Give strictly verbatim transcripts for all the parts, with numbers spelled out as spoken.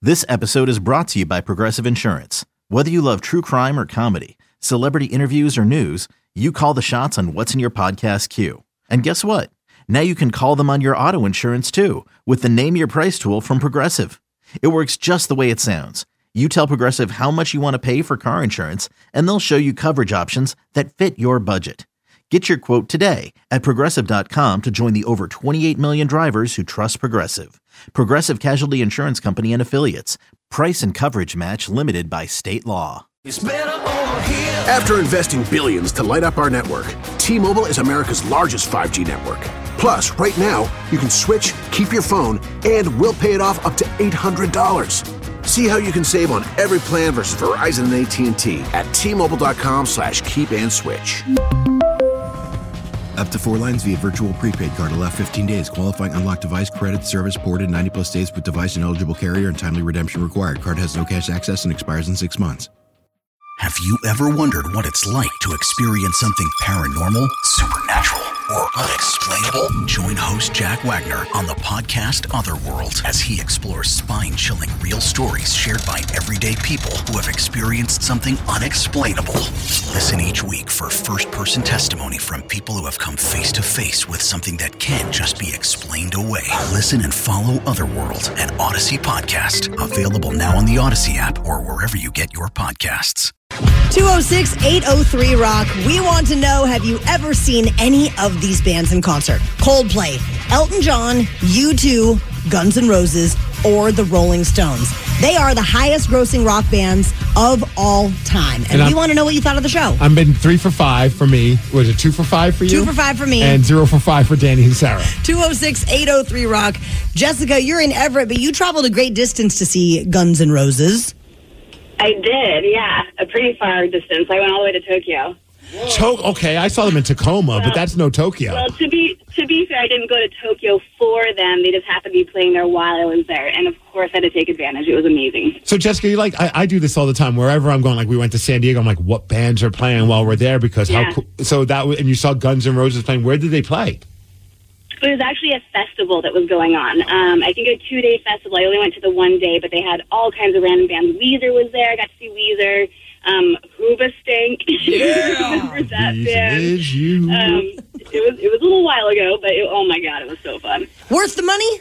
This episode is brought to you by Progressive Insurance. Whether you love true crime or comedy, celebrity interviews or news, you call the shots on what's in your podcast queue. And guess what? Now you can call them on your auto insurance too with the Name Your Price tool from Progressive. It works just the way it sounds. You tell Progressive how much you want to pay for car insurance, and they'll show you coverage options that fit your budget. Get your quote today at Progressive dot com to join the over twenty-eight million drivers who trust Progressive. Progressive Casualty Insurance Company and Affiliates. Price and coverage match limited by state law. After investing billions to light up our network, T-Mobile is America's largest five G network. Plus, right now, you can switch, keep your phone, and we'll pay it off up to eight hundred dollars. See how you can save on every plan versus Verizon and A T and T at T-Mobile.com slash keep and switch. Up to four lines via virtual prepaid card. Allow fifteen days. Qualifying unlocked device credit service ported ninety plus days with device and eligible carrier and timely redemption required. Card has no cash access and expires in six months. Have you ever wondered what it's like to experience something paranormal, supernatural, or unexplainable? Join host Jack Wagner on the podcast Otherworld as he explores spine-chilling real stories shared by everyday people who have experienced something unexplainable. Listen each week for first-person testimony from people who have come face-to-face with something that can't just be explained away. Listen and follow Otherworld, an Odyssey podcast. Available now on the Odyssey app or wherever you get your podcasts. two oh six, eight oh three, Rock. We want to know, have you ever seen any of these bands in concert? Coldplay, Elton John, U two, Guns N' Roses, or the Rolling Stones. They are the highest grossing rock bands of all time. And, and we want to know what you thought of the show. I've been three for five for me. Was it two for five for you? Two for five for me. And zero for five for Danny and Sarah. two oh six, eight oh three, Rock. Jessica, you're in Everett, but you traveled a great distance to see Guns N' Roses. I did, yeah. A pretty far distance. I went all the way to Tokyo. To- okay, I saw them in Tacoma, well, but that's no Tokyo. Well, to be to be fair, I didn't go to Tokyo for them. They just happened to be playing there while I was there. And, of course, I had to take advantage. It was amazing. So, Jessica, you like I, I do this all the time. Wherever I'm going, like we went to San Diego, I'm like, what bands are playing while we're there? Because yeah. how cool. So that and you saw Guns N' Roses playing. Where did they play? It was actually a festival that was going on. Um, I think a two-day festival. I only went to the one day, but they had all kinds of random bands. Weezer was there. I got to see Weezer. Um, Hoobastank. Yeah. Remember that These band? is you. Um, it was it was a little while ago, but it, oh my god, it was so fun. Worth the money?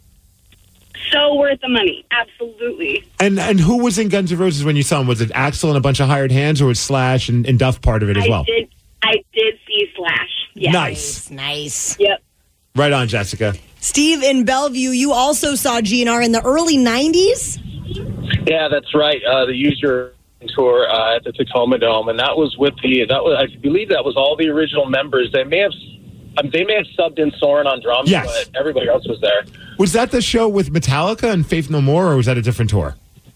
So worth the money, absolutely. And and who was in Guns N' Roses when you saw them? Was it Axl and a bunch of hired hands, or was Slash and, and Duff part of it as I well? Did, I did see Slash. Yes. Nice. Nice. Yep. Right on, Jessica. Steve in Bellevue, you also saw G N R in the early nineties? Yeah, that's right. Uh, the Use Your tour uh, at the Tacoma Dome, and that was with the that was I believe that was all the original members. They may have um, they may have subbed in Soren on drums, yes. but everybody else was there. Was that the show with Metallica and Faith No More, or was that a different tour?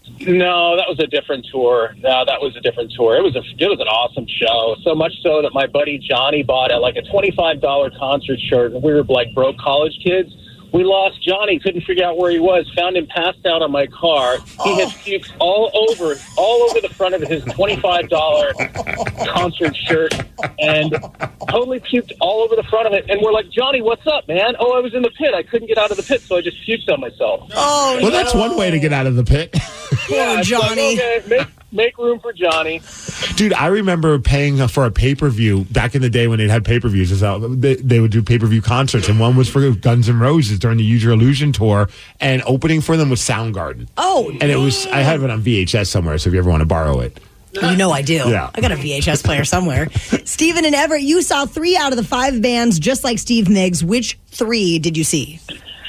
No, that was a different tour. No, that was a different tour. It was a it was an awesome show. So much so that my buddy Johnny bought a, like a twenty-five dollars concert shirt, and we were like broke college kids. We lost Johnny, couldn't figure out where he was, found him passed out on my car. He had puked all over all over the front of his twenty-five dollars concert shirt and totally puked all over the front of it. And we're like, Johnny, what's up, man? Oh, I was in the pit. I couldn't get out of the pit, so I just puked on myself. Oh, well, that's one way to get out of the pit. Poor Johnny. Like, okay, make, make room for Johnny. Dude, I remember paying for a pay-per-view back in the day when they'd had pay-per-views. They, they would do pay-per-view concerts, and one was for Guns N' Roses during the Use Your Illusion tour, and opening for them was Soundgarden. Oh, and it was I have it on V H S somewhere, so if you ever want to borrow it. You know I do. Yeah. I got a V H S player somewhere. Stephen and Everett, you saw three out of the five bands, just like Steve Miggs. Which three did you see?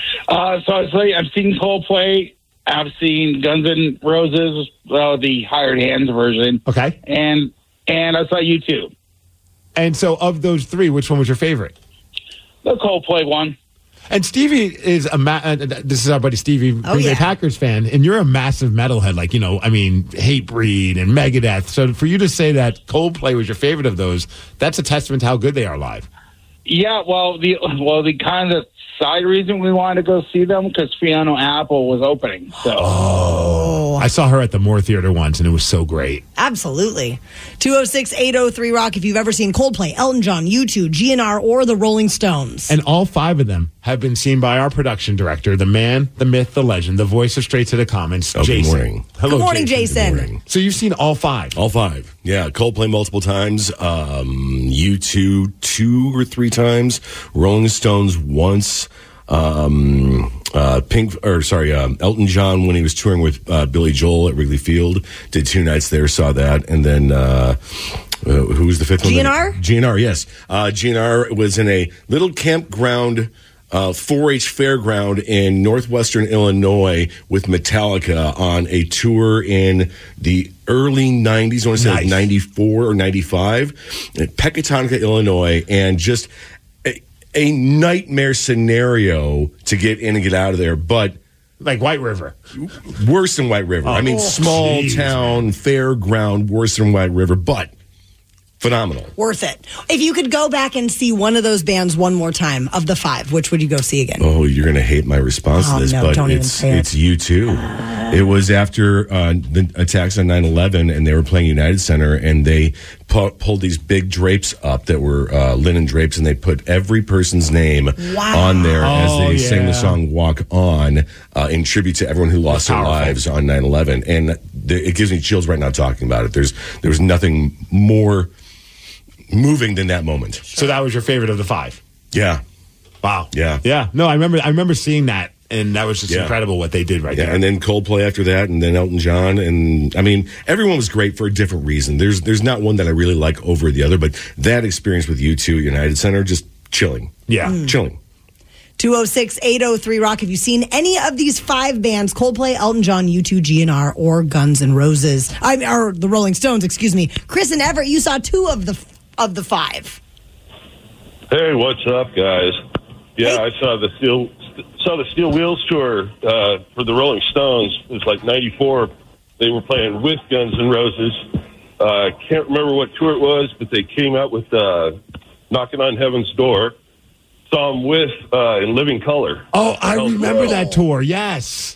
Uh, so I'd say I've seen Coldplay. I've seen Guns N' Roses, uh, the hired hands version. Okay. And and I saw U two. And so of those three, which one was your favorite? The Coldplay one. And Stevie is a ma- uh, this is our buddy Stevie, Green Oh, Bay yeah. Packers fan, and you're a massive metalhead, like, you know, I mean, Hatebreed and Megadeth. So for you to say that Coldplay was your favorite of those, that's a testament to how good they are live. Yeah, well, the well the kind of side reason we wanted to go see them because Fiona Apple was opening. So Oh, I saw her at the Moore Theater once, and it was so great. I Absolutely. two oh six, eight oh three, Rock. If you've ever seen Coldplay, Elton John, U two, G N R, or the Rolling Stones. And all five of them have been seen by our production director, the man, the myth, the legend, the voice of Straight to the Comments, Oh, Jason. good morning. Hello, Good morning, Jason. Good morning. So you've seen all five. All five. Yeah, Coldplay multiple times, um, U two two or three times, Rolling Stones once, um, uh, Pink, or sorry, um, Elton John when he was touring with uh, Billy Joel at Wrigley Field, did two nights there, saw that, and then uh, uh, who was the fifth one? G N R? G N R, yes. Uh, G N R was in a little campground, uh, four H fairground in northwestern Illinois with Metallica on a tour in the early nineties. I want to say Nice. like ninety-four or ninety-five in Pecatonica, Illinois, and just a, a nightmare scenario to get in and get out of there. But Like White River. worse than White River. I mean, Oh, small geez, town, fairground, worse than White River, but phenomenal. Worth it. If you could go back and see one of those bands one more time of the five, which would you go see again? Oh, you're going to hate my response Oh, to this, no, but don't even it's say it. it's U two. It was after uh, the attacks on nine eleven, and they were playing United Center, and they pu- pulled these big drapes up that were uh, linen drapes, and they put every person's name Wow. on there as Oh, they sang the yeah. song "Walk On" uh, in tribute to everyone who lost their powerful. lives on nine eleven. And th- it gives me chills right now talking about it. There's there was nothing more moving than that moment. So that was your favorite of the five. Yeah. Wow. Yeah. Yeah. No, I remember I remember seeing that, and that was just Yeah. incredible what they did right Yeah, there. and then Coldplay after that, and then Elton John, and I mean, everyone was great for a different reason. There's there's not one that I really like over the other, but that experience with U two at United Center, just chilling. Yeah. Hmm. Chilling. two oh six, eight oh three, Rock. Have you seen any of these five bands, Coldplay, Elton John, U two, G N R, or Guns N' Roses? I mean, or the Rolling Stones, excuse me. Chris and Everett, you saw two of the of the five. Hey, what's up, guys? Yeah, Hey. I saw the Steel saw the Steel Wheels tour uh, for the Rolling Stones. It was like ninety-four. They were playing with Guns N' Roses. I uh, can't remember what tour it was, but they came out with uh, Knocking on Heaven's Door. Saw them with uh, in Living Color. Oh, I Oh, remember wow. that tour. Yes.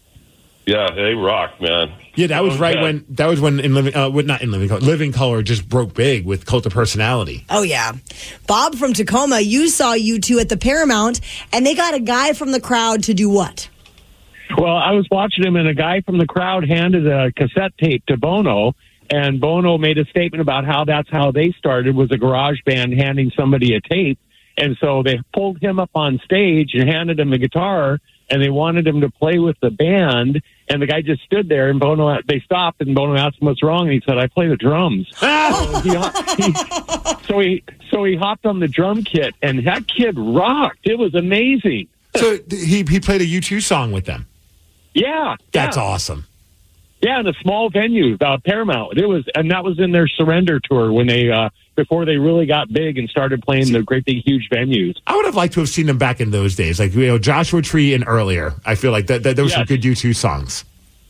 Yeah, they rock, man. Yeah, that was Oh, right yeah. when that was when in living uh, well, not in living color, living color just broke big with Cult of Personality. Oh, yeah. Bob from Tacoma, you saw U two at the Paramount, and they got a guy from the crowd to do what? Well, I was watching him, and a guy from the crowd handed a cassette tape to Bono, and Bono made a statement about how that's how they started, was a garage band handing somebody a tape. And so they pulled him up on stage and handed him a guitar, and they wanted him to play with the band. And the guy just stood there, and Bono, they stopped, and Bono asked him what's wrong, and he said, "I play the drums." so, he, he, so he so he hopped on the drum kit, and that kid rocked. It was amazing. So th- he he played a U two song with them. Yeah, That's yeah. awesome. Yeah, in a small venue, uh, Paramount. It was, and that was in their Surrender tour when they uh, before they really got big and started playing the great big huge venues. I would have liked to have seen them back in those days, like you know Joshua Tree and earlier. I feel like that, that there were some Yes. good U two songs.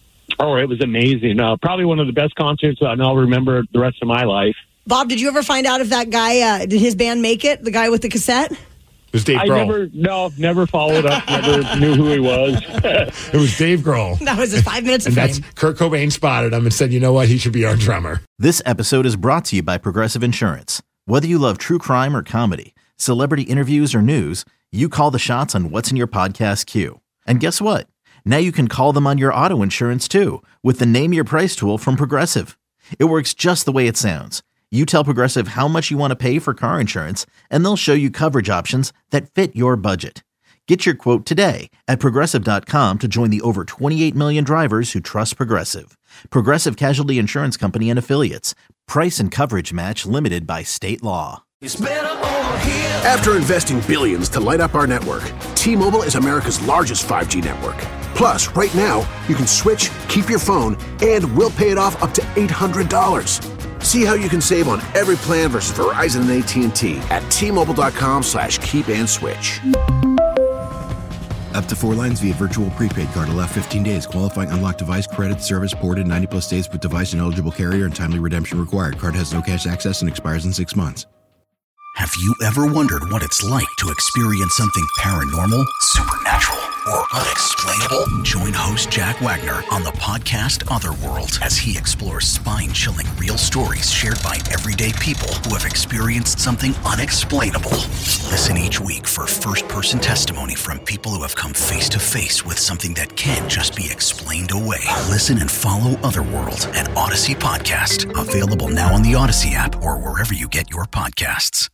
Oh, it was amazing. Uh, probably one of the best concerts, uh, and I'll remember the rest of my life. Bob, did you ever find out if that guy, uh, did his band make it, the guy with the cassette? It was Dave I Grohl. never, no, never followed up. Never knew who he was. It was Dave Grohl. That was his five minutes of And fame. that's Kurt Cobain spotted him and said, "You know what? He should be our drummer." This episode is brought to you by Progressive Insurance. Whether you love true crime or comedy, celebrity interviews or news, you call the shots on what's in your podcast queue. And guess what? Now you can call them on your auto insurance too with the Name Your Price tool from Progressive. It works just the way it sounds. You tell Progressive how much you want to pay for car insurance, and they'll show you coverage options that fit your budget. Get your quote today at Progressive dot com to join the over twenty-eight million drivers who trust Progressive. Progressive Casualty Insurance Company and Affiliates. Price and coverage match limited by state law. After investing billions to light up our network, T-Mobile is America's largest five G network. Plus, right now, you can switch, keep your phone, and we'll pay it off up to eight hundred dollars. See how you can save on every plan versus Verizon and A T and T at T-Mobile.com slash keep and switch. Up to four lines via virtual prepaid card. Allow fifteen days. Qualifying unlocked device credit service ported ninety plus days with device and eligible carrier and timely redemption required. Card has no cash access and expires in six months. Have you ever wondered what it's like to experience something paranormal, supernatural, or unexplainable? Join host Jack Wagner on the podcast Otherworld as he explores spine-chilling real stories shared by everyday people who have experienced something unexplainable. Listen each week for first-person testimony from people who have come face-to-face with something that can't just be explained away. Listen and follow Otherworld, an Odyssey podcast. Available now on the Odyssey app or wherever you get your podcasts.